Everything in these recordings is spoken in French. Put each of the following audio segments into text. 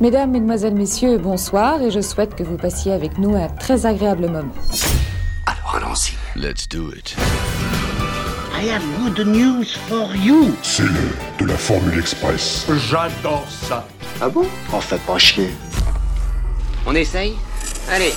Mesdames, Mesdemoiselles, Messieurs, bonsoir et je souhaite que vous passiez avec nous un très agréable moment. Alors allons-y. Let's do it. I have good news for you. C'est l'heure de la Formule Express. J'adore ça. Ah bon? On fait pas chier. On essaye? Allez.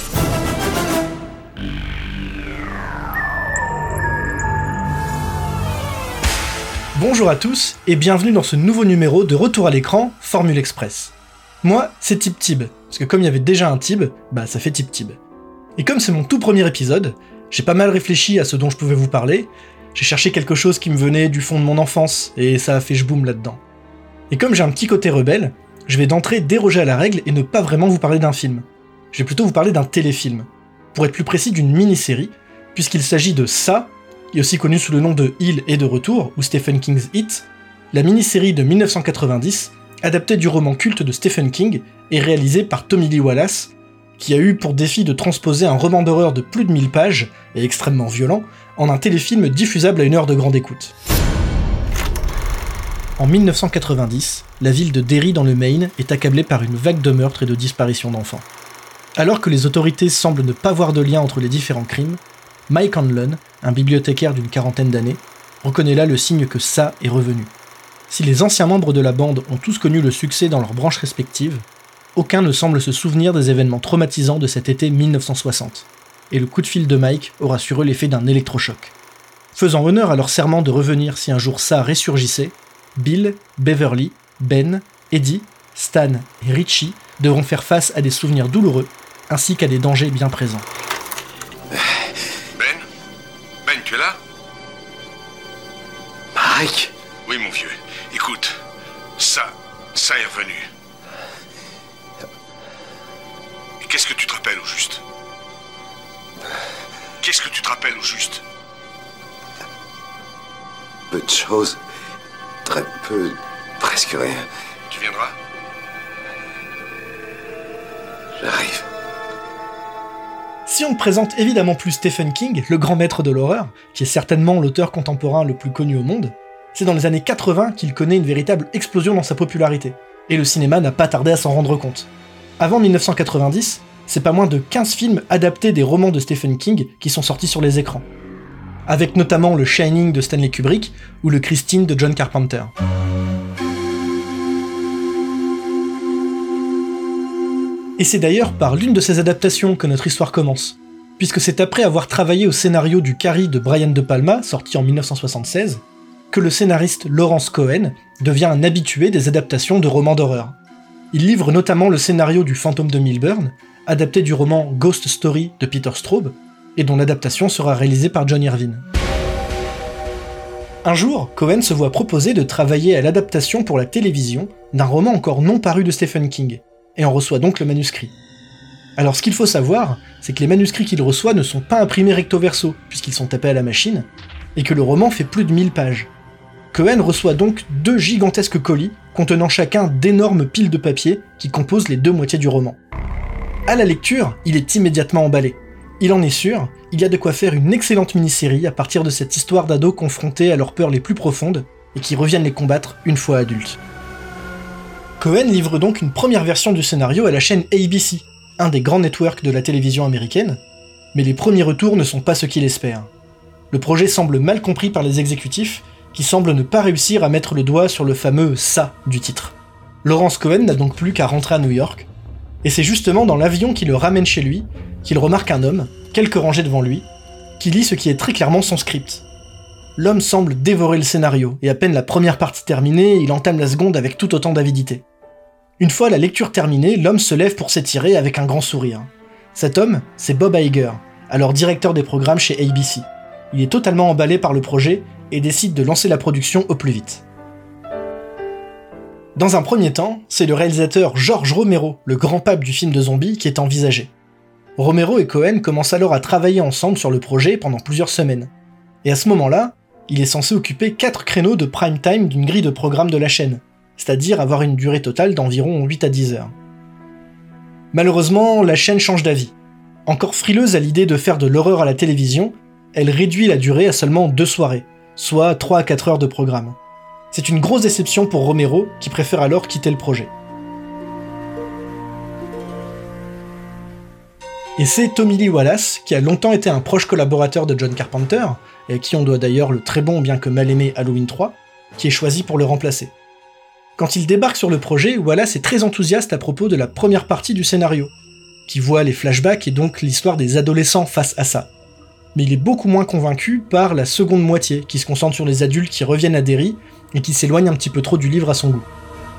Bonjour à tous et bienvenue dans ce nouveau numéro de Retour à l'écran Formule Express. Moi, c'est Tib Tib, parce que comme il y avait déjà un Tib, ça fait Tib Tib. Et comme c'est mon tout premier épisode, j'ai pas mal réfléchi à ce dont je pouvais vous parler, j'ai cherché quelque chose qui me venait du fond de mon enfance, et ça a fait jboum là-dedans. Et comme j'ai un petit côté rebelle, je vais d'entrée déroger à la règle et ne pas vraiment vous parler d'un film. Je vais plutôt vous parler d'un téléfilm. Pour être plus précis, d'une mini-série, puisqu'il s'agit de Ça, qui est aussi connu sous le nom de Il est de retour, ou Stephen King's It, la mini-série de 1990, adaptée du roman culte de Stephen King et réalisée par Tommy Lee Wallace, qui a eu pour défi de transposer un roman d'horreur de plus de 1000 pages, et extrêmement violent, en un téléfilm diffusable à 1 heure de grande écoute. En 1990, la ville de Derry dans le Maine est accablée par une vague de meurtres et de disparitions d'enfants. Alors que les autorités semblent ne pas voir de lien entre les différents crimes, Mike Hanlon, un bibliothécaire d'une quarantaine d'années, reconnaît là le signe que Ça est revenu. Si les anciens membres de la bande ont tous connu le succès dans leurs branches respectives, aucun ne semble se souvenir des événements traumatisants de cet été 1960, et le coup de fil de Mike aura sur eux l'effet d'un électrochoc. Faisant honneur à leur serment de revenir si un jour Ça ressurgissait, Bill, Beverly, Ben, Eddie, Stan et Richie devront faire face à des souvenirs douloureux, ainsi qu'à des dangers bien présents. Ben, tu es là? Mike? Oui, mon vieux. Écoute, ça est revenu. Et qu'est-ce que tu te rappelles au juste? Qu'est-ce que tu te rappelles au juste? Peu de choses. Très peu. Presque rien. Tu viendras? J'arrive. Si on ne présente évidemment plus Stephen King, le grand maître de l'horreur, qui est certainement l'auteur contemporain le plus connu au monde, c'est dans les années 80 qu'il connaît une véritable explosion dans sa popularité, et le cinéma n'a pas tardé à s'en rendre compte. Avant 1990, c'est pas moins de 15 films adaptés des romans de Stephen King qui sont sortis sur les écrans, avec notamment le Shining de Stanley Kubrick ou le Christine de John Carpenter. Et c'est d'ailleurs par l'une de ces adaptations que notre histoire commence, puisque c'est après avoir travaillé au scénario du Carrie de Brian De Palma, sorti en 1976, que le scénariste Lawrence Cohen devient un habitué des adaptations de romans d'horreur. Il livre notamment le scénario du Fantôme de Milburn, adapté du roman Ghost Story de Peter Straub, et dont l'adaptation sera réalisée par John Irvine. Un jour, Cohen se voit proposer de travailler à l'adaptation pour la télévision d'un roman encore non paru de Stephen King, et en reçoit donc le manuscrit. Alors ce qu'il faut savoir, c'est que les manuscrits qu'il reçoit ne sont pas imprimés recto verso, puisqu'ils sont tapés à la machine, et que le roman fait plus de 1000 pages. Cohen reçoit donc 2 gigantesques colis, contenant chacun d'énormes piles de papier qui composent les 2 moitiés du roman. À la lecture, il est immédiatement emballé. Il en est sûr, il y a de quoi faire une excellente mini-série à partir de cette histoire d'ados confrontés à leurs peurs les plus profondes, et qui reviennent les combattre une fois adultes. Cohen livre donc une première version du scénario à la chaîne ABC, un des grands networks de la télévision américaine, mais les premiers retours ne sont pas ce qu'il espère. Le projet semble mal compris par les exécutifs, qui semblent ne pas réussir à mettre le doigt sur le fameux « ça » du titre. Lawrence Cohen n'a donc plus qu'à rentrer à New York, et c'est justement dans l'avion qui le ramène chez lui qu'il remarque un homme, quelques rangées devant lui, qui lit ce qui est très clairement son script. L'homme semble dévorer le scénario, et à peine la première partie terminée, il entame la seconde avec tout autant d'avidité. Une fois la lecture terminée, l'homme se lève pour s'étirer avec un grand sourire. Cet homme, c'est Bob Iger, alors directeur des programmes chez ABC. Il est totalement emballé par le projet et décide de lancer la production au plus vite. Dans un premier temps, c'est le réalisateur George Romero, le grand pape du film de zombies, qui est envisagé. Romero et Cohen commencent alors à travailler ensemble sur le projet pendant plusieurs semaines. Et à ce moment-là, il est censé occuper 4 créneaux de prime time d'une grille de programme de la chaîne, c'est-à-dire avoir une durée totale d'environ 8 à 10 heures. Malheureusement, la chaîne change d'avis. Encore frileuse à l'idée de faire de l'horreur à la télévision, elle réduit la durée à seulement 2 soirées, soit 3 à 4 heures de programme. C'est une grosse déception pour Romero, qui préfère alors quitter le projet. Et c'est Tommy Lee Wallace, qui a longtemps été un proche collaborateur de John Carpenter, et à qui on doit d'ailleurs le très bon bien que mal aimé Halloween 3, qui est choisi pour le remplacer. Quand il débarque sur le projet, Wallace est très enthousiaste à propos de la première partie du scénario, qui voit les flashbacks et donc l'histoire des adolescents face à ça. Mais il est beaucoup moins convaincu par la seconde moitié, qui se concentre sur les adultes qui reviennent à Derry et qui s'éloignent un petit peu trop du livre à son goût.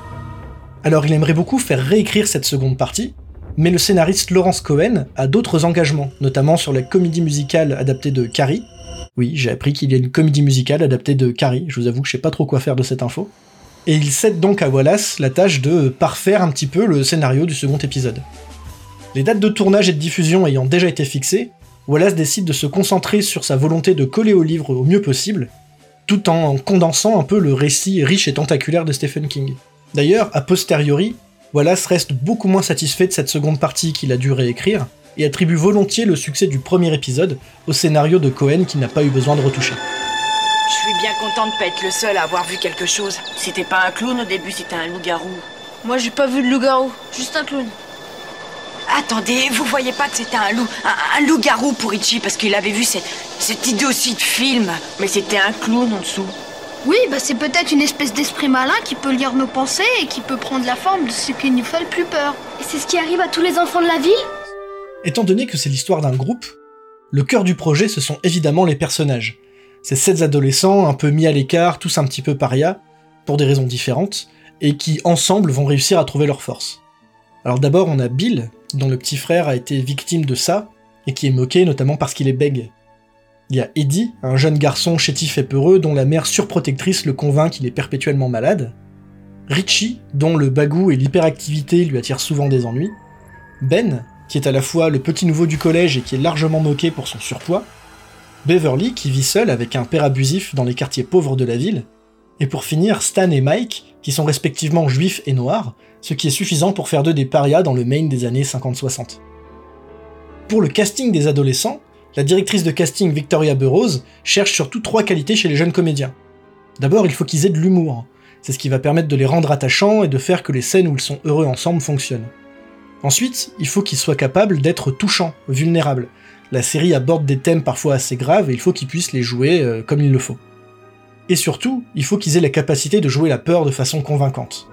Alors il aimerait beaucoup faire réécrire cette seconde partie, mais le scénariste Lawrence Cohen a d'autres engagements, notamment sur la comédie musicale adaptée de Carrie. Oui, j'ai appris qu'il y a une comédie musicale adaptée de Carrie, je vous avoue que je sais pas trop quoi faire de cette info. Et il cède donc à Wallace la tâche de parfaire un petit peu le scénario du second épisode. Les dates de tournage et de diffusion ayant déjà été fixées, Wallace décide de se concentrer sur sa volonté de coller au livre au mieux possible, tout en condensant un peu le récit riche et tentaculaire de Stephen King. D'ailleurs, a posteriori, Wallace reste beaucoup moins satisfait de cette seconde partie qu'il a dû réécrire, et attribue volontiers le succès du premier épisode au scénario de Cohen qui n'a pas eu besoin de retoucher. Je suis bien content de pas être le seul à avoir vu quelque chose. C'était pas un clown au début, c'était un loup-garou. Moi j'ai pas vu de loup-garou, juste un clown. Attendez, vous voyez pas que c'était un loup-garou pour Itchy parce qu'il avait vu cette idiotie de film. Mais c'était un clown en dessous. Oui, bah c'est peut-être une espèce d'esprit malin qui peut lire nos pensées et qui peut prendre la forme de ce qui nous fait le plus peur. Et c'est ce qui arrive à tous les enfants de la ville ? Étant donné que c'est l'histoire d'un groupe, le cœur du projet ce sont évidemment les personnages. Ces 7 adolescents un peu mis à l'écart, tous un petit peu parias, pour des raisons différentes, et qui ensemble vont réussir à trouver leur force. Alors d'abord on a Bill, dont le petit frère a été victime de ça, et qui est moqué notamment parce qu'il est bègue. Il y a Eddie, un jeune garçon chétif et peureux dont la mère surprotectrice le convainc qu'il est perpétuellement malade. Richie, dont le bagou et l'hyperactivité lui attirent souvent des ennuis. Ben, qui est à la fois le petit nouveau du collège et qui est largement moqué pour son surpoids. Beverly, qui vit seule avec un père abusif dans les quartiers pauvres de la ville. Et pour finir, Stan et Mike, qui sont respectivement juifs et noirs, ce qui est suffisant pour faire d'eux des parias dans le Maine des années 50-60. Pour le casting des adolescents, la directrice de casting Victoria Burrows cherche surtout 3 qualités chez les jeunes comédiens. D'abord, il faut qu'ils aient de l'humour. C'est ce qui va permettre de les rendre attachants et de faire que les scènes où ils sont heureux ensemble fonctionnent. Ensuite, il faut qu'ils soient capables d'être touchants, vulnérables. La série aborde des thèmes parfois assez graves et il faut qu'ils puissent les jouer comme il le faut. Et surtout, il faut qu'ils aient la capacité de jouer la peur de façon convaincante.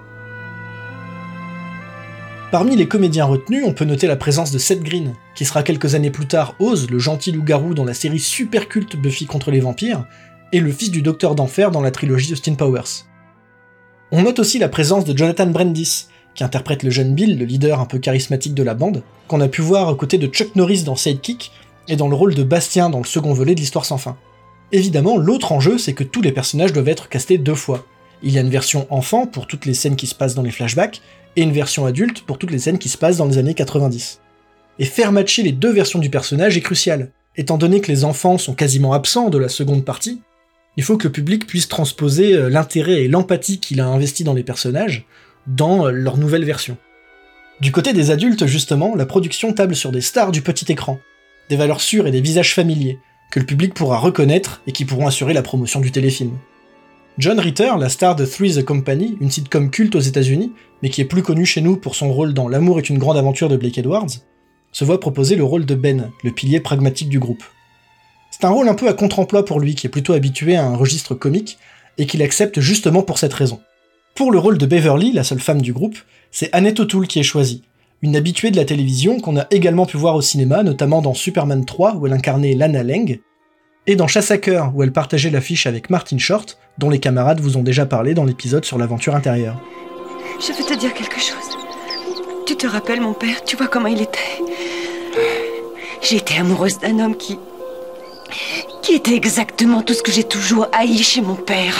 Parmi les comédiens retenus, on peut noter la présence de Seth Green, qui sera quelques années plus tard Oz, le gentil loup-garou dans la série super culte Buffy contre les vampires, et le fils du Docteur d'Enfer dans la trilogie Austin Powers. On note aussi la présence de Jonathan Brandis, qui interprète le jeune Bill, le leader un peu charismatique de la bande, qu'on a pu voir aux côtés de Chuck Norris dans Sidekick, et dans le rôle de Bastien dans le second volet de l'Histoire sans fin. Évidemment, l'autre enjeu, c'est que tous les personnages doivent être castés 2 fois. Il y a une version enfant pour toutes les scènes qui se passent dans les flashbacks, et une version adulte pour toutes les scènes qui se passent dans les années 90. Et faire matcher les 2 versions du personnage est crucial. Étant donné que les enfants sont quasiment absents de la seconde partie, il faut que le public puisse transposer l'intérêt et l'empathie qu'il a investi dans les personnages dans leur nouvelle version. Du côté des adultes, justement, la production table sur des stars du petit écran, des valeurs sûres et des visages familiers, que le public pourra reconnaître et qui pourront assurer la promotion du téléfilm. John Ritter, la star de Three's Company, une sitcom culte aux États-Unis, mais qui est plus connue chez nous pour son rôle dans L'amour est une grande aventure de Blake Edwards, se voit proposer le rôle de Ben, le pilier pragmatique du groupe. C'est un rôle un peu à contre-emploi pour lui, qui est plutôt habitué à un registre comique, et qu'il accepte justement pour cette raison. Pour le rôle de Beverly, la seule femme du groupe, c'est Annette O'Toole qui est choisie, une habituée de la télévision qu'on a également pu voir au cinéma, notamment dans Superman 3, où elle incarnait Lana Lang, et dans Chasse à cœur, où elle partageait l'affiche avec Martin Short, dont les camarades vous ont déjà parlé dans l'épisode sur l'aventure intérieure. Je veux te dire quelque chose. Tu te rappelles mon père, tu vois comment il était. J'ai été amoureuse d'un homme qui était exactement tout ce que j'ai toujours haï chez mon père.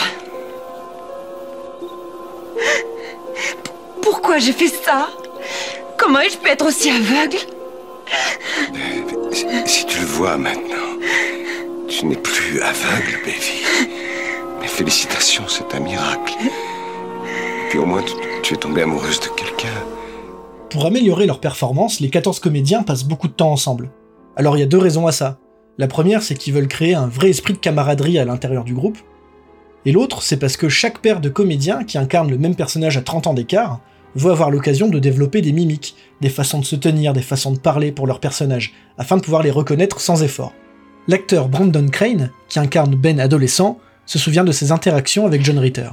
Pourquoi j'ai fait ça? Comment ai-je pu être aussi aveugle? Si tu le vois maintenant, tu n'es plus aveugle, Baby. Mais félicitations, c'est un miracle. Puis au moins, tu es tombée amoureuse de quelqu'un. Pour améliorer leur performance, les 14 comédiens passent beaucoup de temps ensemble. Alors il y a 2 raisons à ça. La première, c'est qu'ils veulent créer un vrai esprit de camaraderie à l'intérieur du groupe. Et l'autre, c'est parce que chaque paire de comédiens qui incarnent le même personnage à 30 ans d'écart vont avoir l'occasion de développer des mimiques, des façons de se tenir, des façons de parler pour leurs personnages, afin de pouvoir les reconnaître sans effort. L'acteur Brandon Crane, qui incarne Ben adolescent, se souvient de ses interactions avec John Ritter.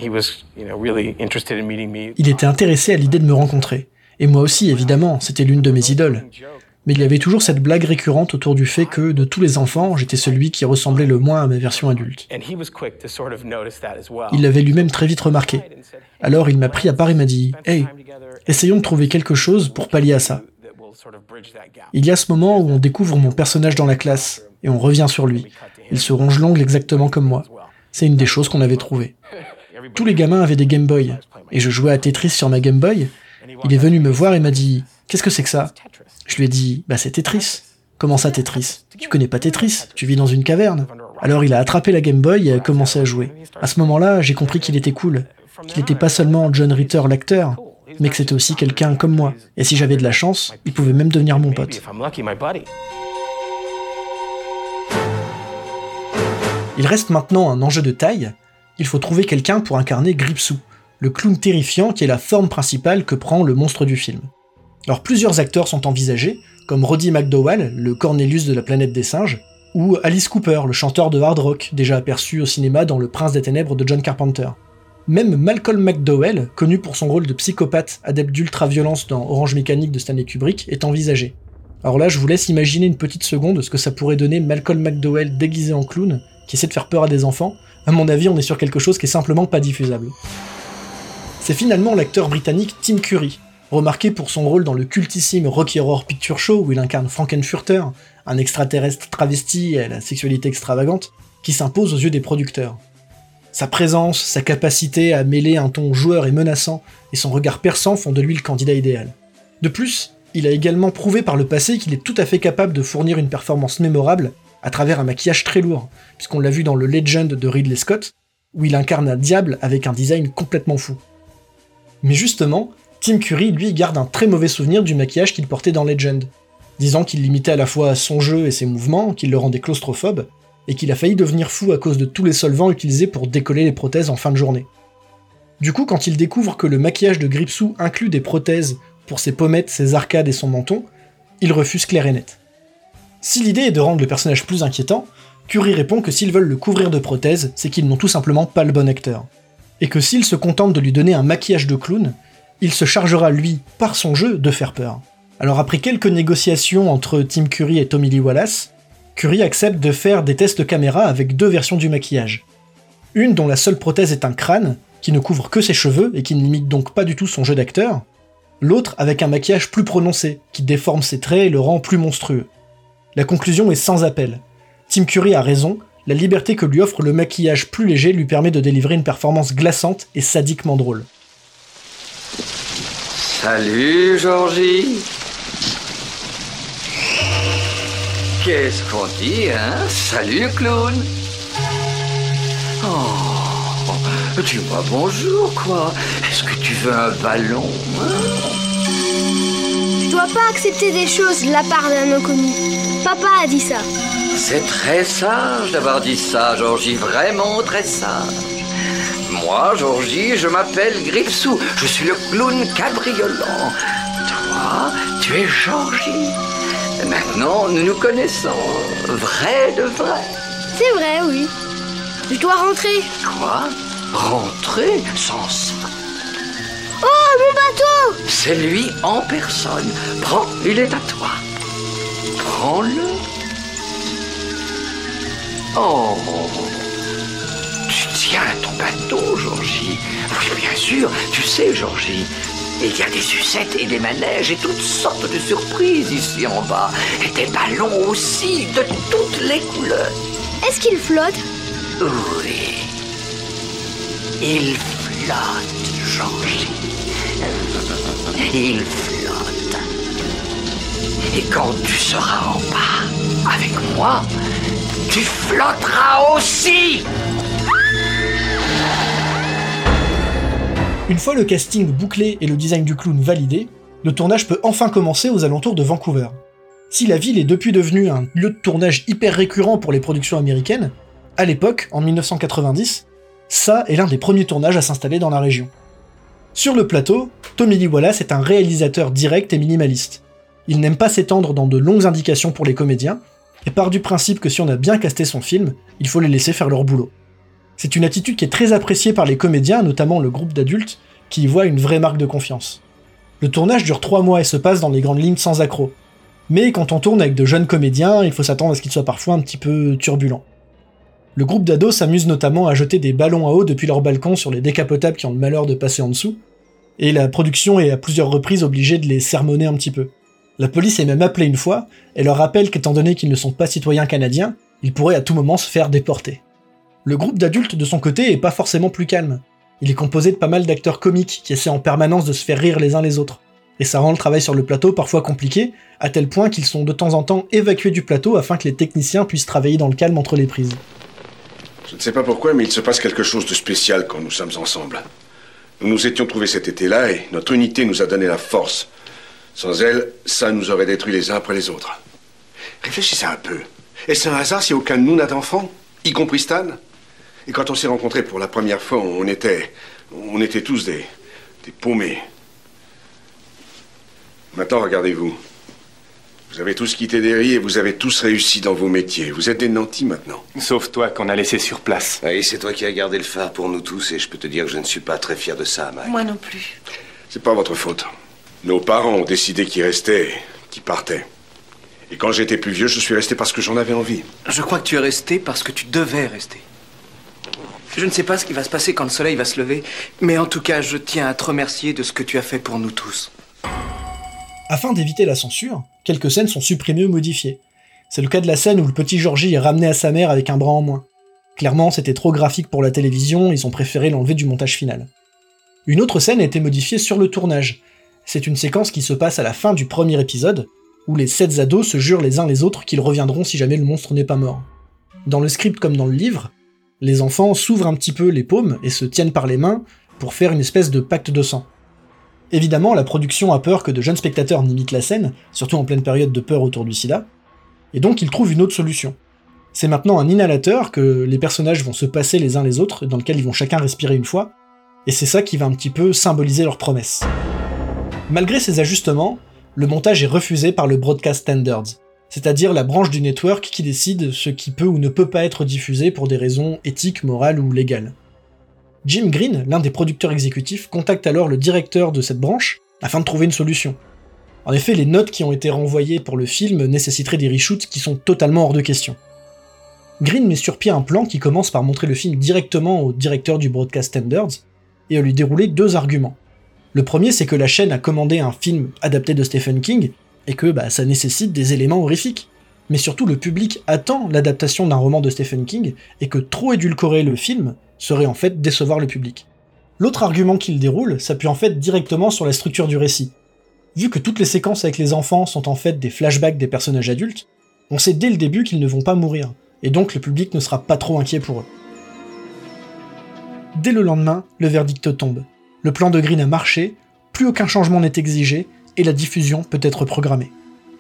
Il était intéressé à l'idée de me rencontrer. Et moi aussi, évidemment, c'était l'une de mes idoles. Mais il y avait toujours cette blague récurrente autour du fait que, de tous les enfants, j'étais celui qui ressemblait le moins à ma version adulte. Il l'avait lui-même très vite remarqué. Alors il m'a pris à part et m'a dit « Hey, essayons de trouver quelque chose pour pallier à ça. » Il y a ce moment où on découvre mon personnage dans la classe, et on revient sur lui. Il se ronge l'ongle exactement comme moi. C'est une des choses qu'on avait trouvées. Tous les gamins avaient des Game Boy, et je jouais à Tetris sur ma Game Boy. Il est venu me voir et m'a dit « Qu'est-ce que c'est que ça ?» Je lui ai dit « Bah c'est Tetris. » « Comment ça Tetris ? Tu connais pas Tetris ? Tu vis dans une caverne. » Alors il a attrapé la Game Boy et a commencé à jouer. À ce moment-là, j'ai compris qu'il était cool. Qu'il n'était pas seulement John Ritter l'acteur, mais que c'était aussi quelqu'un comme moi. Et si j'avais de la chance, il pouvait même devenir mon pote. Il reste maintenant un enjeu de taille. Il faut trouver quelqu'un pour incarner Gripsou, le clown terrifiant qui est la forme principale que prend le monstre du film. Alors plusieurs acteurs sont envisagés, comme Roddy McDowall, le Cornelius de la planète des singes, ou Alice Cooper, le chanteur de hard rock, déjà aperçu au cinéma dans Le Prince des Ténèbres de John Carpenter. Même Malcolm McDowell, connu pour son rôle de psychopathe adepte d'ultra-violence dans Orange Mécanique de Stanley Kubrick, est envisagé. Alors là, je vous laisse imaginer une petite seconde ce que ça pourrait donner Malcolm McDowell déguisé en clown, qui essaie de faire peur à des enfants. À mon avis, on est sur quelque chose qui est simplement pas diffusable. C'est finalement l'acteur britannique Tim Curry, remarqué pour son rôle dans le cultissime Rocky Horror Picture Show où il incarne Frankenfurter, un extraterrestre travesti à la sexualité extravagante, qui s'impose aux yeux des producteurs. Sa présence, sa capacité à mêler un ton joueur et menaçant, et son regard perçant font de lui le candidat idéal. De plus, il a également prouvé par le passé qu'il est tout à fait capable de fournir une performance mémorable à travers un maquillage très lourd, puisqu'on l'a vu dans le Legend de Ridley Scott, où il incarne un diable avec un design complètement fou. Mais justement, Tim Curry, lui, garde un très mauvais souvenir du maquillage qu'il portait dans Legend, disant qu'il limitait à la fois son jeu et ses mouvements, qu'il le rendait claustrophobe, et qu'il a failli devenir fou à cause de tous les solvants utilisés pour décoller les prothèses en fin de journée. Du coup, quand il découvre que le maquillage de Gripsou inclut des prothèses pour ses pommettes, ses arcades et son menton, il refuse clair et net. Si l'idée est de rendre le personnage plus inquiétant, Curry répond que s'ils veulent le couvrir de prothèses, c'est qu'ils n'ont tout simplement pas le bon acteur. Et que s'ils se contentent de lui donner un maquillage de clown, il se chargera lui, par son jeu, de faire peur. Alors après quelques négociations entre Tim Curry et Tommy Lee Wallace, Curry accepte de faire des tests caméra avec deux versions du maquillage. Une dont la seule prothèse est un crâne, qui ne couvre que ses cheveux et qui ne limite donc pas du tout son jeu d'acteur, l'autre avec un maquillage plus prononcé, qui déforme ses traits et le rend plus monstrueux. La conclusion est sans appel. Tim Curry a raison, la liberté que lui offre le maquillage plus léger lui permet de délivrer une performance glaçante et sadiquement drôle. Salut, Georgie. Qu'est-ce qu'on dit, hein? Salut, clown. Oh, dis-moi bonjour, quoi. Est-ce que tu veux un ballon, hein? Je dois pas accepter des choses de la part d'un inconnu. Papa a dit ça. C'est très sage d'avoir dit ça, Georgie. Vraiment très sage. Moi, Georgie, je m'appelle Gripsou. Je suis le clown cabriolant. Toi, tu es Georgie. Maintenant, nous nous connaissons. Vrai de vrai. C'est vrai, oui. Je dois rentrer. Quoi? Rentrer sans ça? Oh, mon bateau! C'est lui en personne. Prends, il est à toi. Prends-le. Oh, tu tiens ton bateau, Georgie. Oui, bien sûr, tu sais, Georgie. Il y a des sucettes et des manèges et toutes sortes de surprises ici en bas. Et des ballons aussi, de toutes les couleurs. Est-ce qu'il flotte? Oui. Il flotte, Georgie. Il flotte. Et quand tu seras en bas avec moi, tu flotteras aussi. Une fois le casting bouclé et le design du clown validé, le tournage peut enfin commencer aux alentours de Vancouver. Si la ville est depuis devenue un lieu de tournage hyper récurrent pour les productions américaines, à l'époque, en 1990, ça est l'un des premiers tournages à s'installer dans la région. Sur le plateau, Tommy Lee Wallace est un réalisateur direct et minimaliste. Il n'aime pas s'étendre dans de longues indications pour les comédiens, et part du principe que si on a bien casté son film, il faut les laisser faire leur boulot. C'est une attitude qui est très appréciée par les comédiens, notamment le groupe d'adultes, qui y voient une vraie marque de confiance. Le tournage dure 3 mois et se passe dans les grandes lignes sans accroc. Mais quand on tourne avec de jeunes comédiens, il faut s'attendre à ce qu'ils soient parfois un petit peu turbulents. Le groupe d'ados s'amuse notamment à jeter des ballons à eau depuis leur balcon sur les décapotables qui ont le malheur de passer en dessous, et la production est à plusieurs reprises obligée de les sermonner un petit peu. La police est même appelée une fois, et leur rappelle qu'étant donné qu'ils ne sont pas citoyens canadiens, ils pourraient à tout moment se faire déporter. Le groupe d'adultes de son côté est pas forcément plus calme. Il est composé de pas mal d'acteurs comiques qui essaient en permanence de se faire rire les uns les autres. Et ça rend le travail sur le plateau parfois compliqué, à tel point qu'ils sont de temps en temps évacués du plateau afin que les techniciens puissent travailler dans le calme entre les prises. Je ne sais pas pourquoi, mais il se passe quelque chose de spécial quand nous sommes ensemble. Nous nous étions trouvés cet été-là et notre unité nous a donné la force. Sans elle, ça nous aurait détruits les uns après les autres. Réfléchissez un peu. Est-ce un hasard si aucun de nous n'a d'enfant, y compris Stan? Et quand on s'est rencontrés pour la première fois, on était tous des paumés. Maintenant, regardez-vous. Vous avez tous quitté Derry et vous avez tous réussi dans vos métiers. Vous êtes des nantis maintenant. Sauf toi qu'on a laissé sur place. Oui, c'est toi qui as gardé le phare pour nous tous et je peux te dire que je ne suis pas très fier de ça, Mike. Moi non plus. C'est pas votre faute. Nos parents ont décidé qui restait et qui partait. Et quand j'étais plus vieux, je suis resté parce que j'en avais envie. Je crois que tu es resté parce que tu devais rester. Je ne sais pas ce qui va se passer quand le soleil va se lever, mais en tout cas, je tiens à te remercier de ce que tu as fait pour nous tous. Afin d'éviter la censure, quelques scènes sont supprimées ou modifiées. C'est le cas de la scène où le petit Georgie est ramené à sa mère avec un bras en moins. Clairement, c'était trop graphique pour la télévision, ils ont préféré l'enlever du montage final. Une autre scène a été modifiée sur le tournage. C'est une séquence qui se passe à la fin du premier épisode, où les 7 ados se jurent les uns les autres qu'ils reviendront si jamais le monstre n'est pas mort. Dans le script comme dans le livre, les enfants s'ouvrent un petit peu les paumes et se tiennent par les mains pour faire une espèce de pacte de sang. Évidemment, la production a peur que de jeunes spectateurs n'imitent la scène, surtout en pleine période de peur autour du sida, et donc ils trouvent une autre solution. C'est maintenant un inhalateur que les personnages vont se passer les uns les autres, dans lequel ils vont chacun respirer une fois, et c'est ça qui va un petit peu symboliser leur promesse. Malgré ces ajustements, le montage est refusé par le Broadcast Standards, c'est-à-dire la branche du network qui décide ce qui peut ou ne peut pas être diffusé pour des raisons éthiques, morales ou légales. Jim Green, l'un des producteurs exécutifs, contacte alors le directeur de cette branche afin de trouver une solution. En effet, les notes qui ont été renvoyées pour le film nécessiteraient des reshoots qui sont totalement hors de question. Green met sur pied un plan qui commence par montrer le film directement au directeur du Broadcast Standards et à lui dérouler 2 arguments. Le premier, c'est que la chaîne a commandé un film adapté de Stephen King, et que ça nécessite des éléments horrifiques. Mais surtout, le public attend l'adaptation d'un roman de Stephen King, et que trop édulcorer le film serait en fait décevoir le public. L'autre argument qu'il déroule s'appuie en fait directement sur la structure du récit. Vu que toutes les séquences avec les enfants sont en fait des flashbacks des personnages adultes, on sait dès le début qu'ils ne vont pas mourir, et donc le public ne sera pas trop inquiet pour eux. Dès le lendemain, le verdict tombe. Le plan de Green a marché, plus aucun changement n'est exigé, et la diffusion peut être programmée.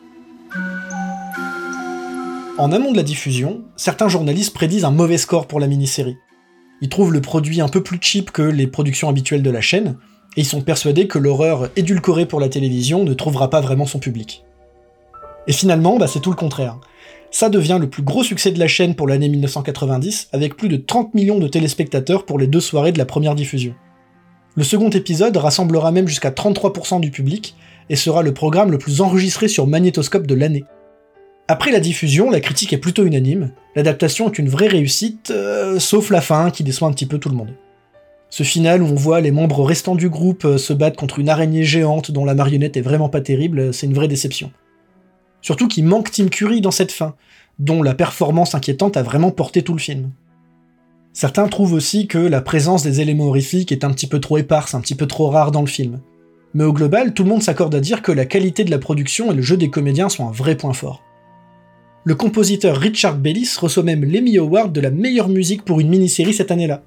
En amont de la diffusion, certains journalistes prédisent un mauvais score pour la mini-série. Ils trouvent le produit un peu plus cheap que les productions habituelles de la chaîne, et ils sont persuadés que l'horreur édulcorée pour la télévision ne trouvera pas vraiment son public. Et finalement, c'est tout le contraire. Ça devient le plus gros succès de la chaîne pour l'année 1990, avec plus de 30 millions de téléspectateurs pour les 2 soirées de la première diffusion. Le second épisode rassemblera même jusqu'à 33% du public, et sera le programme le plus enregistré sur magnétoscope de l'année. Après la diffusion, la critique est plutôt unanime, l'adaptation est une vraie réussite, sauf la fin qui déçoit un petit peu tout le monde. Ce final où on voit les membres restants du groupe se battre contre une araignée géante dont la marionnette est vraiment pas terrible, c'est une vraie déception. Surtout qu'il manque Tim Curry dans cette fin, dont la performance inquiétante a vraiment porté tout le film. Certains trouvent aussi que la présence des éléments horrifiques est un petit peu trop éparse, un petit peu trop rare dans le film. Mais au global, tout le monde s'accorde à dire que la qualité de la production et le jeu des comédiens sont un vrai point fort. Le compositeur Richard Bellis reçoit même l'Emmy Award de la meilleure musique pour une mini-série cette année-là.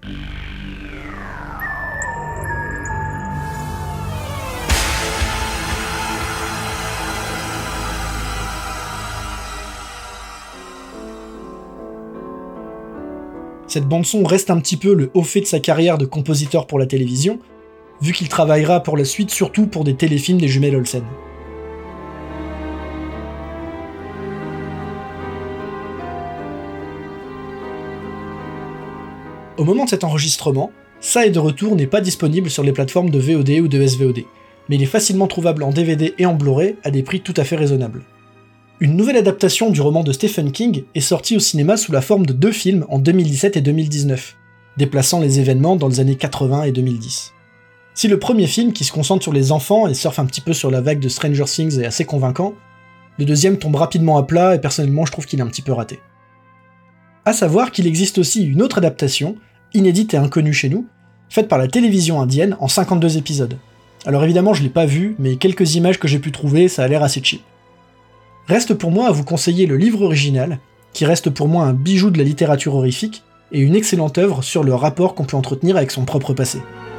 Cette bande-son reste un petit peu le haut fait de sa carrière de compositeur pour la télévision, vu qu'il travaillera pour la suite surtout pour des téléfilms des jumelles Olsen. Au moment de cet enregistrement, Ça est de retour n'est pas disponible sur les plateformes de VOD ou de SVOD, mais il est facilement trouvable en DVD et en Blu-ray à des prix tout à fait raisonnables. Une nouvelle adaptation du roman de Stephen King est sortie au cinéma sous la forme de 2 films en 2017 et 2019, déplaçant les événements dans les années 80 et 2010. Si le premier film, qui se concentre sur les enfants et surfe un petit peu sur la vague de Stranger Things, est assez convaincant, le deuxième tombe rapidement à plat et personnellement je trouve qu'il est un petit peu raté. A savoir qu'il existe aussi une autre adaptation, inédite et inconnue chez nous, faite par la télévision indienne en 52 épisodes. Alors évidemment je l'ai pas vu, mais quelques images que j'ai pu trouver, ça a l'air assez cheap. Reste pour moi à vous conseiller le livre original, qui reste pour moi un bijou de la littérature horrifique, et une excellente œuvre sur le rapport qu'on peut entretenir avec son propre passé.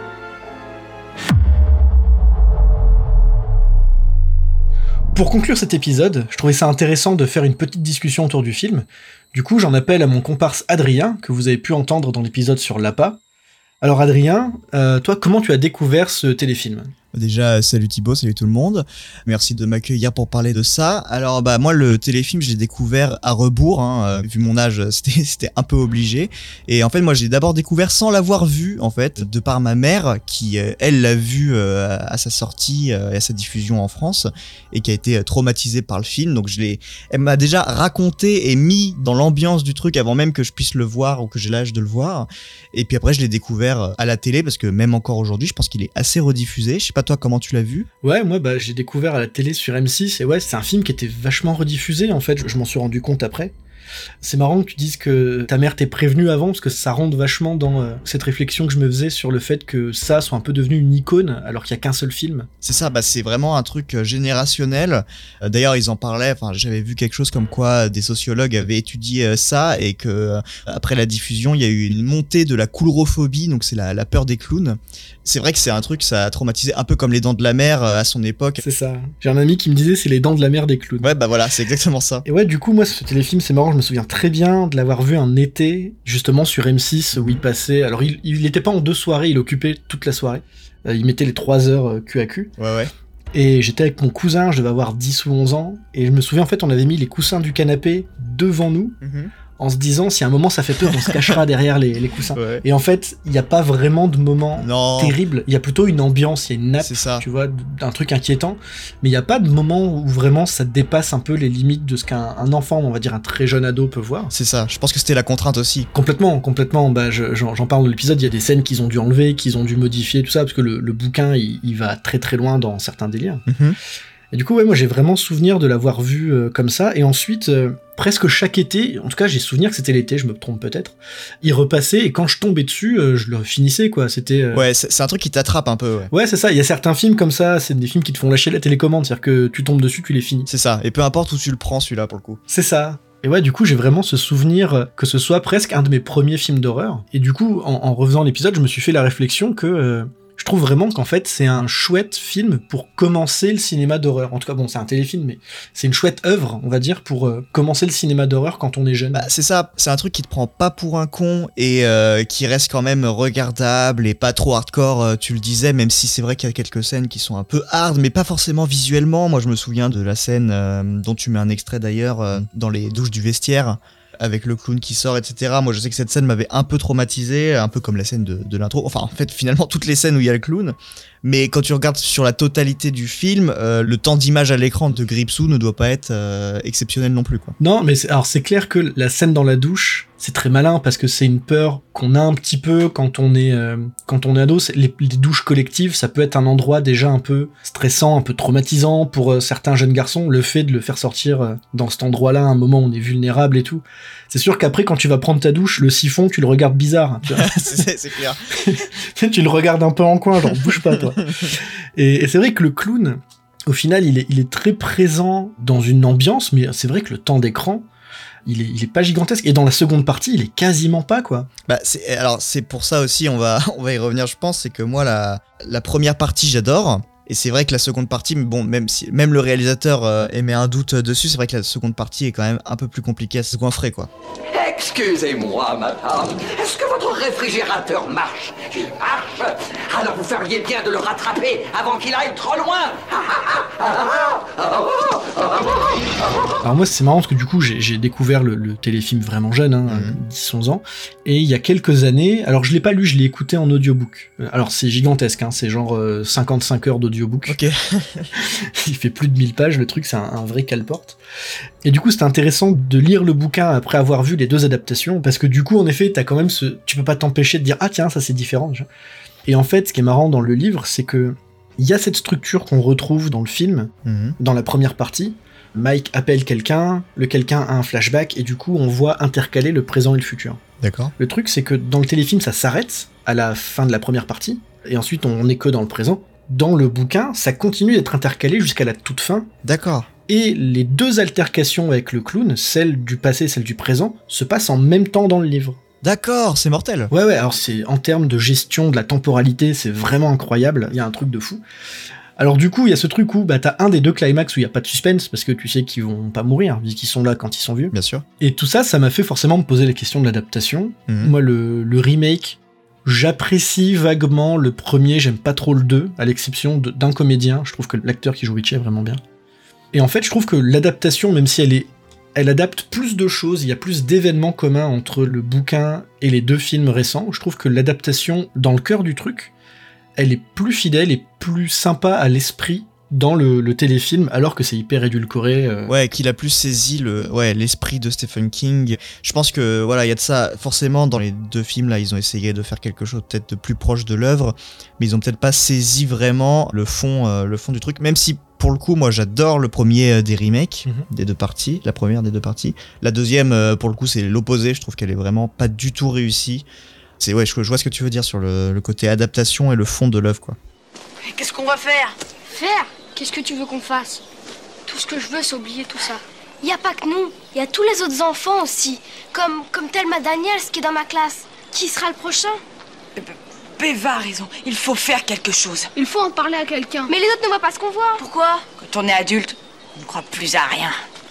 Pour conclure cet épisode, je trouvais ça intéressant de faire une petite discussion autour du film. Du coup, j'en appelle à mon comparse Adrien, que vous avez pu entendre dans l'épisode sur l'APA. Alors Adrien, toi, comment tu as découvert ce téléfilm ? Déjà, salut Thibaut, salut tout le monde. Merci de m'accueillir pour parler de ça. Alors, moi, le téléfilm, je l'ai découvert à rebours, vu mon âge, c'était un peu obligé. Et en fait, moi, j'ai d'abord découvert sans l'avoir vu, en fait, de par ma mère, qui, elle, l'a vu à sa sortie et à sa diffusion en France, et qui a été traumatisée par le film. Donc, elle m'a déjà raconté et mis dans l'ambiance du truc avant même que je puisse le voir ou que j'ai l'âge de le voir. Et puis après, je l'ai découvert à la télé, parce que même encore aujourd'hui, je pense qu'il est assez rediffusé. Je sais pas toi, comment tu l'as vu ? Ouais, moi j'ai découvert à la télé sur M6, et ouais, c'est un film qui était vachement rediffusé, en fait, je m'en suis rendu compte après. C'est marrant que tu dises que ta mère t'ait prévenu avant, parce que ça rentre vachement dans cette réflexion que je me faisais sur le fait que ça soit un peu devenu une icône, alors qu'il y a qu'un seul film. C'est ça, c'est vraiment un truc générationnel. D'ailleurs, ils en parlaient, j'avais vu quelque chose comme quoi des sociologues avaient étudié ça, et que après la diffusion, il y a eu une montée de la coulrophobie, donc c'est la peur des clowns. C'est vrai que c'est un truc, ça a traumatisé un peu comme les Dents de la Mer à son époque. C'est ça. J'ai un ami qui me disait c'est les Dents de la Mer des clowns. Ouais, voilà, c'est exactement ça. Et ouais, du coup, moi, ce téléfilm, c'est marrant, je me souviens très bien de l'avoir vu un été, justement sur M6, où il passait. Alors, il était pas en 2 soirées, il occupait toute la soirée. Il mettait les 3 heures cul à cul. Ouais. Et j'étais avec mon cousin, je devais avoir 10 ou 11 ans, et je me souviens, en fait, on avait mis les coussins du canapé devant nous, en se disant, si à un moment ça fait peur, on se cachera derrière les coussins. Ouais. Et en fait, il n'y a pas vraiment de moment terrible, il y a plutôt une ambiance, il y a une nappe, tu vois, d'un truc inquiétant, mais il n'y a pas de moment où vraiment ça dépasse un peu les limites de ce qu'un enfant, on va dire un très jeune ado peut voir. C'est ça, je pense que c'était la contrainte aussi. Complètement, j'en parle dans l'épisode, il y a des scènes qu'ils ont dû enlever, qu'ils ont dû modifier, tout ça, parce que le bouquin, il va très très loin dans certains délires. Et du coup, ouais, moi j'ai vraiment souvenir de l'avoir vu comme ça, et ensuite, presque chaque été, en tout cas j'ai souvenir que c'était l'été, je me trompe peut-être, il repassait, et quand je tombais dessus, je le finissais, quoi, c'était... Ouais, c'est un truc qui t'attrape un peu, ouais. Ouais, c'est ça, il y a certains films comme ça, c'est des films qui te font lâcher la télécommande, c'est-à-dire que tu tombes dessus, tu les finis. C'est ça, et peu importe où tu le prends, celui-là, pour le coup. C'est ça. Et ouais, du coup, j'ai vraiment ce souvenir que ce soit presque un de mes premiers films d'horreur, et du coup, en refaisant l'épisode, je me suis fait la réflexion que... je trouve vraiment qu'en fait, c'est un chouette film pour commencer le cinéma d'horreur. En tout cas, bon, c'est un téléfilm, mais c'est une chouette œuvre, on va dire, pour commencer le cinéma d'horreur quand on est jeune. C'est ça, c'est un truc qui te prend pas pour un con et qui reste quand même regardable et pas trop hardcore, tu le disais, même si c'est vrai qu'il y a quelques scènes qui sont un peu hard, mais pas forcément visuellement. Moi, je me souviens de la scène dont tu mets un extrait d'ailleurs dans les douches du vestiaire, avec le clown qui sort, etc. Moi, je sais que cette scène m'avait un peu traumatisé, un peu comme la scène de l'intro. Enfin, en fait, finalement, toutes les scènes où il y a le clown. Mais quand tu regardes sur la totalité du film, le temps d'image à l'écran de Gripsou ne doit pas être exceptionnel non plus, quoi. Non, mais c'est clair que la scène dans la douche, c'est très malin parce que c'est une peur qu'on a un petit peu quand on est ado. Les douches collectives, ça peut être un endroit déjà un peu stressant, un peu traumatisant pour certains jeunes garçons. Le fait de le faire sortir dans cet endroit-là, à un moment où on est vulnérable et tout. C'est sûr qu'après, quand tu vas prendre ta douche, le siphon, tu le regardes bizarre. Hein, tu vois. c'est clair. Tu le regardes un peu en coin, genre bouge pas, toi. Et c'est vrai que le clown, au final, il est très présent dans une ambiance, mais c'est vrai que le temps d'écran, il est pas gigantesque. Et dans la seconde partie, il est quasiment pas, quoi. C'est pour ça aussi, on va y revenir, je pense, c'est que moi, la première partie, j'adore. Et c'est vrai que la seconde partie, mais bon, même le réalisateur émet un doute dessus, c'est vrai que la seconde partie est quand même un peu plus compliquée à se goinfrer, quoi. Excusez-moi, madame. Est-ce que votre réfrigérateur marche? Il marche? Alors vous feriez bien de le rattraper avant qu'il aille trop loin. Alors moi c'est marrant parce que du coup j'ai découvert le téléfilm vraiment jeune, 10-11 ans, et il y a quelques années, alors je l'ai pas lu, je l'ai écouté en audiobook. Alors c'est gigantesque, c'est genre 55 heures d'audiobook. Ok. Il fait plus de 1000 pages, le truc c'est un vrai cale-porte. Et du coup c'était intéressant de lire le bouquin après avoir vu les deux adaptations, parce que du coup en effet t'as quand même tu peux pas t'empêcher de dire ah tiens ça c'est différent déjà. Et en fait ce qui est marrant dans le livre c'est que il y a cette structure qu'on retrouve dans le film, dans la première partie. Mike appelle quelqu'un, le quelqu'un a un flashback, et du coup on voit intercaler le présent et le futur. D'accord. Le truc c'est que dans le téléfilm ça s'arrête à la fin de la première partie, et ensuite on n'est que dans le présent. Dans le bouquin, ça continue d'être intercalé jusqu'à la toute fin. D'accord. Et les deux altercations avec le clown, celle du passé et celle du présent, se passent en même temps dans le livre. D'accord, c'est mortel. Ouais, alors c'est en termes de gestion de la temporalité, c'est vraiment incroyable, il y a un truc de fou. Alors du coup, il y a ce truc où t'as un des deux climax où il y a pas de suspense, parce que tu sais qu'ils vont pas mourir, vu qu'ils sont là quand ils sont vieux. Bien sûr. Et tout ça, ça m'a fait forcément me poser la question de l'adaptation. Moi, le remake, j'apprécie vaguement le premier, j'aime pas trop le 2, à l'exception d'un comédien. Je trouve que l'acteur qui joue Richie est vraiment bien. Et en fait, je trouve que l'adaptation, même si elle adapte plus de choses, il y a plus d'événements communs entre le bouquin et les deux films récents. Je trouve que l'adaptation, dans le cœur du truc, elle est plus fidèle et plus sympa à l'esprit dans le téléfilm, alors que c'est hyper édulcoré. Ouais, qu'il a plus saisi l'esprit de Stephen King. Je pense que voilà, il y a de ça. Forcément, dans les deux films là, ils ont essayé de faire quelque chose peut-être de plus proche de l'œuvre, mais ils ont peut-être pas saisi vraiment le fond du truc. Même si pour le coup, moi, j'adore le premier des remakes des deux parties, la première des deux parties. La deuxième, pour le coup, c'est l'opposé. Je trouve qu'elle est vraiment pas du tout réussie. Je vois ce que tu veux dire sur le côté adaptation et le fond de l'œuvre, quoi. Qu'est-ce qu'on va faire? Faire? Qu'est-ce que tu veux qu'on fasse? Tout ce que je veux, c'est oublier tout ça. Y a pas que nous, y a tous les autres enfants aussi. Comme Thelma Daniels qui est dans ma classe. Qui sera le prochain? Béva a raison, il faut faire quelque chose. Il faut en parler à quelqu'un. Mais les autres ne voient pas ce qu'on voit. Pourquoi? Quand on est adulte, on ne croit plus à rien.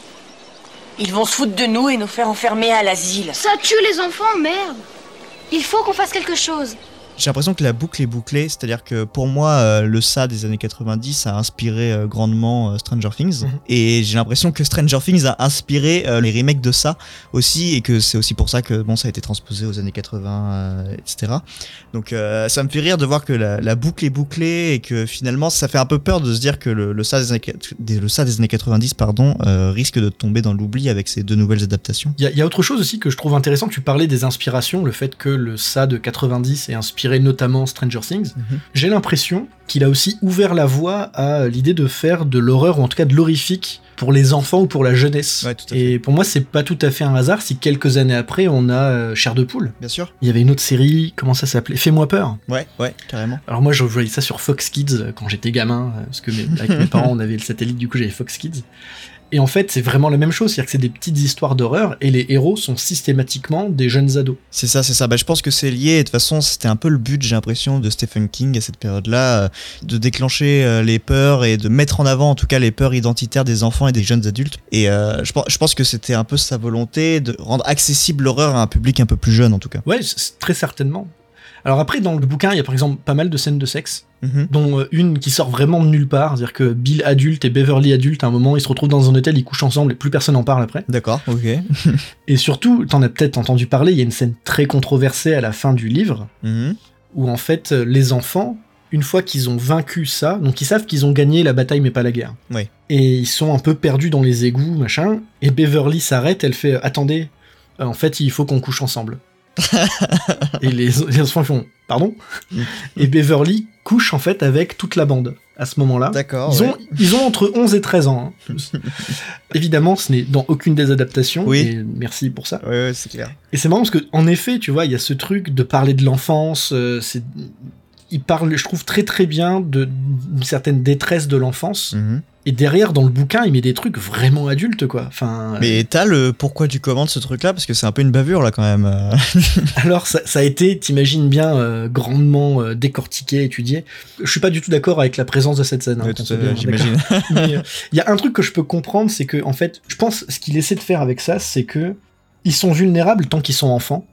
Ils vont se foutre de nous et nous faire enfermer à l'asile. Ça tue les enfants, merde. Il faut qu'on fasse quelque chose. J'ai l'impression que la boucle est bouclée, c'est-à-dire que pour moi, le ça des années 90 a inspiré grandement Stranger Things, et j'ai l'impression que Stranger Things a inspiré les remakes de ça aussi, et que c'est aussi pour ça que ça a été transposé aux années 80, etc. Donc ça me fait rire de voir que la boucle est bouclée, et que finalement ça fait un peu peur de se dire que le ça des années 90 risque de tomber dans l'oubli avec ces deux nouvelles adaptations. Il y a autre chose aussi que je trouve intéressant, tu parlais des inspirations, le fait que le ça de 90 est inspiré notamment Stranger Things. J'ai l'impression qu'il a aussi ouvert la voie à l'idée de faire de l'horreur, ou en tout cas de l'horrifique, pour les enfants ou pour la jeunesse. Ouais, tout à fait. Et pour moi, c'est pas tout à fait un hasard si quelques années après, on a Chair de poule. Bien sûr. Il y avait une autre série, comment ça s'appelait? Fais-moi peur. Ouais, carrément. Alors moi, je voyais ça sur Fox Kids quand j'étais gamin, parce que avec mes parents, on avait le satellite, du coup j'avais Fox Kids. Et en fait, c'est vraiment la même chose, c'est-à-dire que c'est des petites histoires d'horreur, et les héros sont systématiquement des jeunes ados. C'est ça. Je pense que c'est lié, et de toute façon, c'était un peu le but, j'ai l'impression, de Stephen King à cette période-là, de déclencher les peurs, et de mettre en avant, en tout cas, les peurs identitaires des enfants et des jeunes adultes. Et je pense que c'était un peu sa volonté de rendre accessible l'horreur à un public un peu plus jeune, en tout cas. Ouais, très certainement. Alors après, dans le bouquin, il y a par exemple pas mal de scènes de sexe, dont une qui sort vraiment de nulle part, c'est-à-dire que Bill adulte et Beverly adulte, à un moment, ils se retrouvent dans un hôtel, ils couchent ensemble et plus personne n'en parle après. D'accord, ok. Et surtout, t'en as peut-être entendu parler, il y a une scène très controversée à la fin du livre, où en fait, les enfants, une fois qu'ils ont vaincu ça, donc ils savent qu'ils ont gagné la bataille mais pas la guerre. Oui. Et ils sont un peu perdus dans les égouts, machin, et Beverly s'arrête, elle fait « Attendez, en fait, il faut qu'on couche ensemble ». Et les enfants font pardon. Et Beverly couche en fait avec toute la bande à ce moment-là. D'accord. Ils ont entre 11 et 13 ans. Évidemment, ce n'est dans aucune des adaptations. Oui. Et merci pour ça. Ouais, c'est clair. Et c'est marrant parce que en effet, tu vois, il y a ce truc de parler de l'enfance. Il parle, je trouve, très très bien d'une certaine détresse de l'enfance. Et derrière, dans le bouquin, il met des trucs vraiment adultes, quoi. Enfin, mais t'as le pourquoi tu commandes ce truc-là, parce que c'est un peu une bavure, là, quand même. Alors, ça a été, t'imagines bien, grandement décortiqué, étudié. Je suis pas du tout d'accord avec la présence de cette scène. Ouais, j'imagine. Mais il y a un truc que je peux comprendre, c'est que, en fait, je pense, ce qu'il essaie de faire avec ça, c'est que ils sont vulnérables tant qu'ils sont enfants.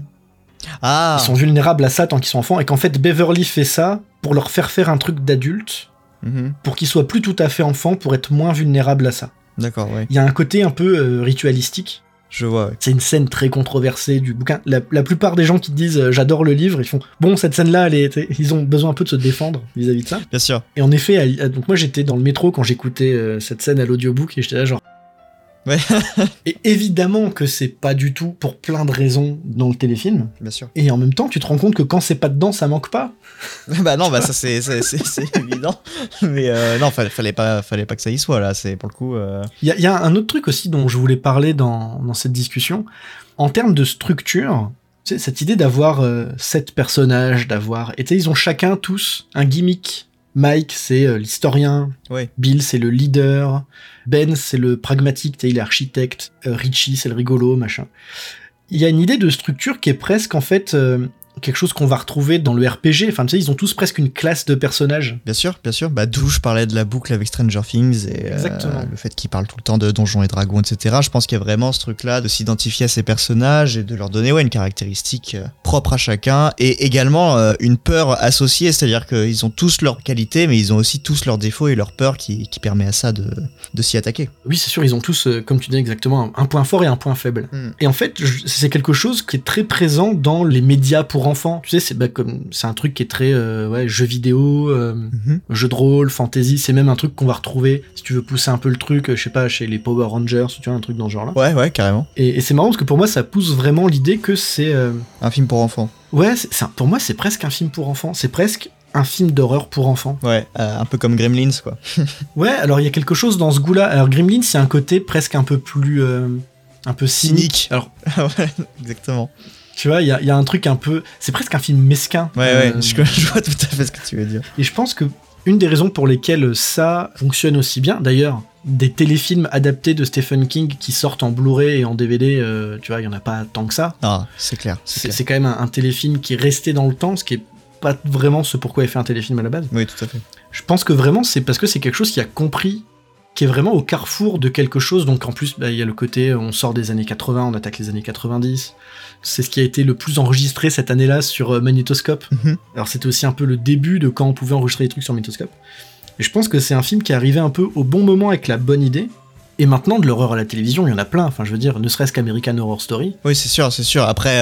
Ah. Ils sont vulnérables à ça tant qu'ils sont enfants, et qu'en fait Beverly fait ça pour leur faire un truc d'adulte, pour qu'ils soient plus tout à fait enfants, pour être moins vulnérables à ça. D'accord, ouais. Il y a un côté un peu ritualistique. Je vois, ouais. C'est une scène très controversée du bouquin. La plupart des gens qui disent j'adore le livre, ils font bon, cette scène-là, ils ont besoin un peu de se défendre vis-à-vis de ça. Bien sûr. Et en effet, donc moi j'étais dans le métro quand j'écoutais cette scène à l'audiobook et j'étais là genre. Ouais. Et évidemment que c'est pas du tout pour plein de raisons dans le téléfilm. Bien sûr. Et en même temps, tu te rends compte que quand c'est pas dedans, ça manque pas. Bah non, bah ça c'est évident. Mais non, fallait pas que ça y soit là. C'est pour le coup. Il y a un autre truc aussi dont je voulais parler dans cette discussion. En termes de structure, c'est cette idée d'avoir 7 personnages, et tu sais, ils ont chacun tous un gimmick. Mike, c'est l'historien. Ouais. Bill, c'est le leader. Ben, c'est le pragmatique, il est architecte. Richie, c'est le rigolo, machin. Il y a une idée de structure qui est presque, en fait, quelque chose qu'on va retrouver dans le RPG. Enfin, tu sais, ils ont tous presque une classe de personnages. Bien sûr. Bah, d'où je parlais de la boucle avec Stranger Things et le fait qu'ils parlent tout le temps de Donjons et Dragons, etc. Je pense qu'il y a vraiment ce truc-là de s'identifier à ces personnages et de leur donner une caractéristique propre à chacun et également une peur associée, c'est-à-dire qu'ils ont tous leurs qualités, mais ils ont aussi tous leurs défauts et leurs peurs qui permet à ça de s'y attaquer. Oui, c'est sûr, ils ont tous, comme tu dis exactement, un point fort et un point faible. Et en fait, c'est quelque chose qui est très présent dans les médias pour enfants. Tu sais, c'est un truc qui est très jeux vidéo, jeux de rôle, fantasy. C'est même un truc qu'on va retrouver si tu veux pousser un peu le truc, je sais pas, chez les Power Rangers, tu vois, un truc dans ce genre-là. Ouais, carrément. Et c'est marrant parce que pour moi, ça pousse vraiment l'idée que c'est un film pour enfants. Ouais, pour moi, c'est presque un film pour enfants. C'est presque un film d'horreur pour enfants. Ouais, un peu comme Gremlins, quoi. Ouais, alors il y a quelque chose dans ce goût-là. Alors Gremlins, c'est un côté presque un peu plus un peu cynique. Alors ouais, exactement. Tu vois, il y a un truc un peu... C'est presque un film mesquin. Ouais, je vois tout à fait ce que tu veux dire. Et je pense que une des raisons pour lesquelles ça fonctionne aussi bien, d'ailleurs, des téléfilms adaptés de Stephen King qui sortent en Blu-ray et en DVD, tu vois, il y en a pas tant que ça. Ah, c'est clair. C'est quand même un téléfilm qui est resté dans le temps, ce qui est pas vraiment ce pourquoi il fait un téléfilm à la base. Oui, tout à fait. Je pense que vraiment, c'est parce que c'est quelque chose qui a compris, qui est vraiment au carrefour de quelque chose. Donc en plus, il y a le côté, on sort des années 80, on attaque les années 90. C'est ce qui a été le plus enregistré cette année-là sur Magnétoscope. Alors c'était aussi un peu le début de quand on pouvait enregistrer des trucs sur Magnétoscope. Et je pense que c'est un film qui est arrivé un peu au bon moment avec la bonne idée. Et maintenant, de l'horreur à la télévision, il y en a plein. Enfin, je veux dire, ne serait-ce qu'American Horror Story. Oui, c'est sûr. Après,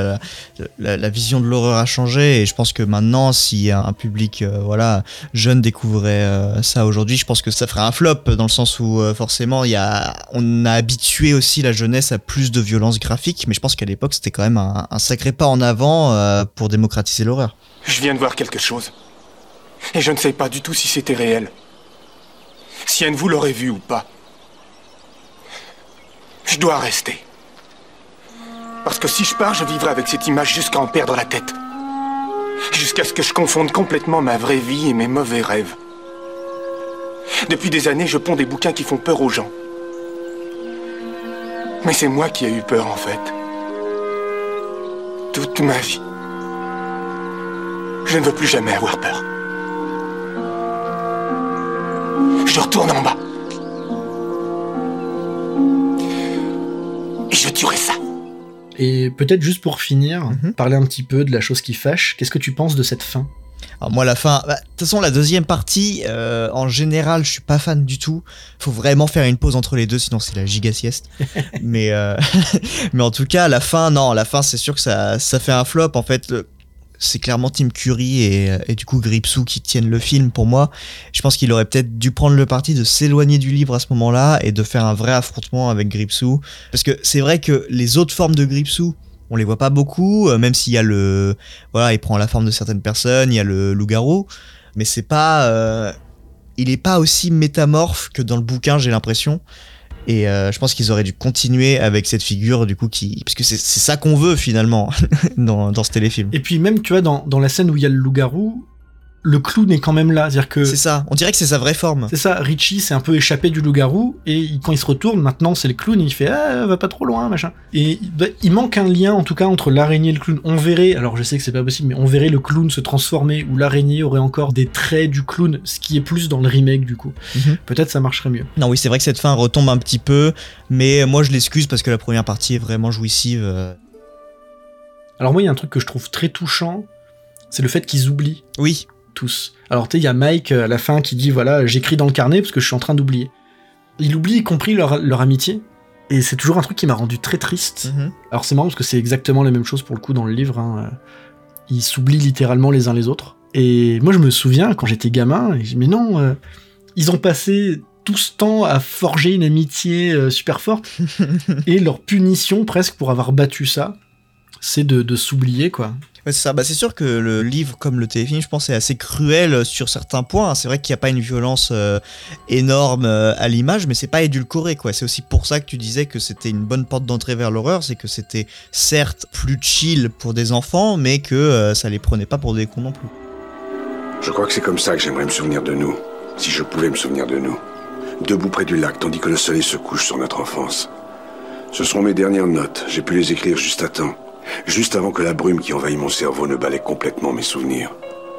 la vision de l'horreur a changé. Et je pense que maintenant, si un public jeune découvrait ça aujourd'hui, je pense que ça ferait un flop. Dans le sens où, forcément, on a habitué aussi la jeunesse à plus de violence graphique. Mais je pense qu'à l'époque, c'était quand même un sacré pas en avant pour démocratiser l'horreur. Je viens de voir quelque chose. Et je ne sais pas du tout si c'était réel. Si un de vous l'aurait vu ou pas. Je dois rester. Parce que si je pars, je vivrai avec cette image jusqu'à en perdre la tête. Jusqu'à ce que je confonde complètement ma vraie vie et mes mauvais rêves. Depuis des années, je ponds des bouquins qui font peur aux gens. Mais c'est moi qui ai eu peur, en fait. Toute ma vie. Je ne veux plus jamais avoir peur. Je retourne en bas. Et je tuerai ça. Et peut-être juste pour finir, parler un petit peu de la chose qui fâche. Qu'est-ce que tu penses de cette fin ? Alors moi, la fin... De toute façon, la deuxième partie, en général, je suis pas fan du tout. Faut vraiment faire une pause entre les deux, sinon c'est la giga sieste. mais en tout cas, la fin, c'est sûr que ça fait un flop. En fait, c'est clairement Tim Curry et du coup Gripsou qui tiennent le film pour moi. Je pense qu'il aurait peut-être dû prendre le parti de s'éloigner du livre à ce moment-là et de faire un vrai affrontement avec Gripsou. Parce que c'est vrai que les autres formes de Gripsou, on les voit pas beaucoup, même s'il y a il prend la forme de certaines personnes, il y a le loup-garou, mais c'est pas... il est pas aussi métamorphe que dans le bouquin, j'ai l'impression. Et je pense qu'ils auraient dû continuer avec cette figure du coup parce que c'est ça qu'on veut finalement dans ce téléfilm. Et puis même tu vois dans la scène où il y a le loup-garou, le clown est quand même là. C'est-à-dire que c'est ça, on dirait que c'est sa vraie forme. C'est ça, Richie s'est un peu échappé du loup-garou, et quand il se retourne, maintenant c'est le clown, et il fait « Ah, va pas trop loin, machin ». Et il manque un lien, en tout cas, entre l'araignée et le clown. On verrait, alors je sais que c'est pas possible, mais on verrait le clown se transformer, ou l'araignée aurait encore des traits du clown, ce qui est plus dans le remake, du coup. Peut-être ça marcherait mieux. Non, oui, c'est vrai que cette fin retombe un petit peu, mais moi je l'excuse parce que la première partie est vraiment jouissive. Alors moi, il y a un truc que je trouve très touchant, c'est le fait qu'ils oublient. Oui. Tous. Alors tu sais, il y a Mike à la fin qui dit voilà, j'écris dans le carnet parce que je suis en train d'oublier. Il oublie y compris leur amitié, et c'est toujours un truc qui m'a rendu très triste. Alors c'est marrant parce que c'est exactement la même chose pour le coup dans le livre, hein. Ils s'oublient littéralement les uns les autres. Et moi je me souviens quand j'étais gamin, et je dis mais non, ils ont passé tout ce temps à forger une amitié super forte, et leur punition presque pour avoir battu ça, c'est de s'oublier, quoi. Ouais, c'est ça. Bah, c'est sûr que le livre, comme le téléfilm, je pense, est assez cruel sur certains points. C'est vrai qu'il n'y a pas une violence énorme à l'image, mais c'est pas édulcoré, quoi. C'est aussi pour ça que tu disais que c'était une bonne porte d'entrée vers l'horreur, c'est que c'était certes plus chill pour des enfants, mais que ça les prenait pas pour des cons non plus. Je crois que c'est comme ça que j'aimerais me souvenir de nous, si je pouvais me souvenir de nous. Debout près du lac, tandis que le soleil se couche sur notre enfance. Ce seront mes dernières notes, j'ai pu les écrire juste à temps. Juste avant que la brume qui envahit mon cerveau ne balaie complètement mes souvenirs.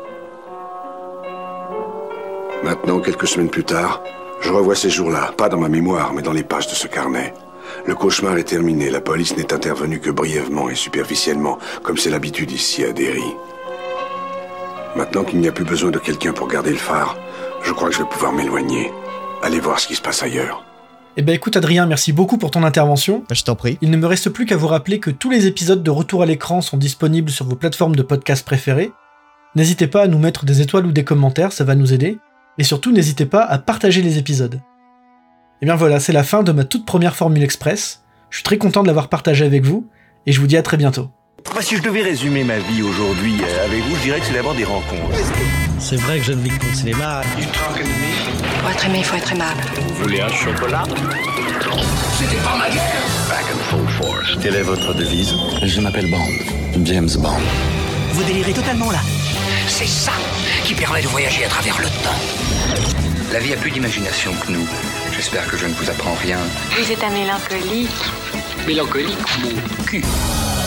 Maintenant, quelques semaines plus tard, je revois ces jours-là, pas dans ma mémoire, mais dans les pages de ce carnet. Le cauchemar est terminé, la police n'est intervenue que brièvement et superficiellement, comme c'est l'habitude ici à Derry. Maintenant qu'il n'y a plus besoin de quelqu'un pour garder le phare, je crois que je vais pouvoir m'éloigner, aller voir ce qui se passe ailleurs. Eh ben écoute Adrien, merci beaucoup pour ton intervention. Je t'en prie. Il ne me reste plus qu'à vous rappeler que tous les épisodes de Retour à l'écran sont disponibles sur vos plateformes de podcast préférées. N'hésitez pas à nous mettre des étoiles ou des commentaires, ça va nous aider. Et surtout, n'hésitez pas à partager les épisodes. Et bien voilà, c'est la fin de ma toute première Formule Express. Je suis très content de l'avoir partagé avec vous, et je vous dis à très bientôt. Si je devais résumer ma vie aujourd'hui avec vous, je dirais que c'est d'abord des rencontres. C'est vrai que je ne vis que pour le cinéma. Pour être aimé, il faut être aimable. Vous voulez un chocolat? C'était pas ma guerre. Back and full force. Quelle est votre devise? Je m'appelle Bond. James Bond. Vous délirez totalement là. C'est ça qui permet de voyager à travers le temps. La vie a plus d'imagination que nous. J'espère que je ne vous apprends rien. Vous êtes un mélancolique. Mélancolique, mon cul.